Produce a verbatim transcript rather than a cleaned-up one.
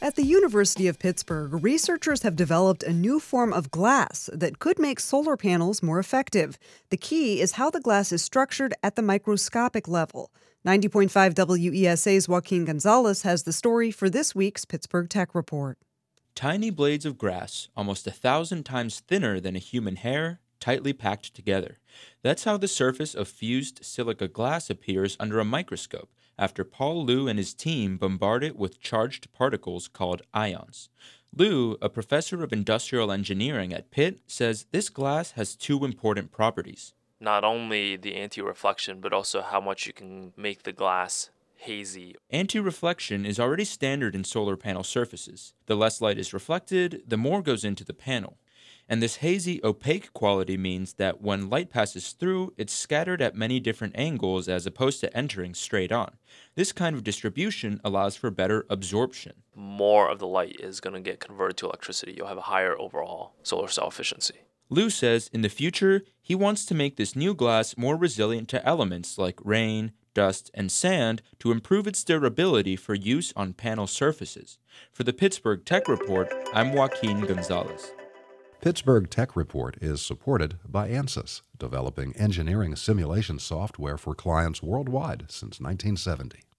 At the University of Pittsburgh, researchers have developed a new form of glass that could make solar panels more effective. The key is how the glass is structured at the microscopic level. ninety point five W E S A's Joaquin Gonzalez has the story for this week's Pittsburgh Tech Report. Tiny blades of grass, almost a thousand times thinner than a human hair, tightly packed together. That's how the surface of fused silica glass appears under a microscope, after Paul Liu and his team bombard it with charged particles called ions. Liu, a professor of industrial engineering at Pitt, says this glass has two important properties. Not only the anti-reflection, but also how much you can make the glass hazy. Anti-reflection is already standard in solar panel surfaces. The less light is reflected, the more goes into the panel. And this hazy, opaque quality means that when light passes through, it's scattered at many different angles as opposed to entering straight on. This kind of distribution allows for better absorption. More of the light is going to get converted to electricity. You'll have a higher overall solar cell efficiency. Liu says in the future, he wants to make this new glass more resilient to elements like rain, dust, and sand to improve its durability for use on panel surfaces. For the Pittsburgh Tech Report, I'm Joaquin Gonzalez. Pittsburgh Tech Report is supported by ANSYS, developing engineering simulation software for clients worldwide since nineteen seventy.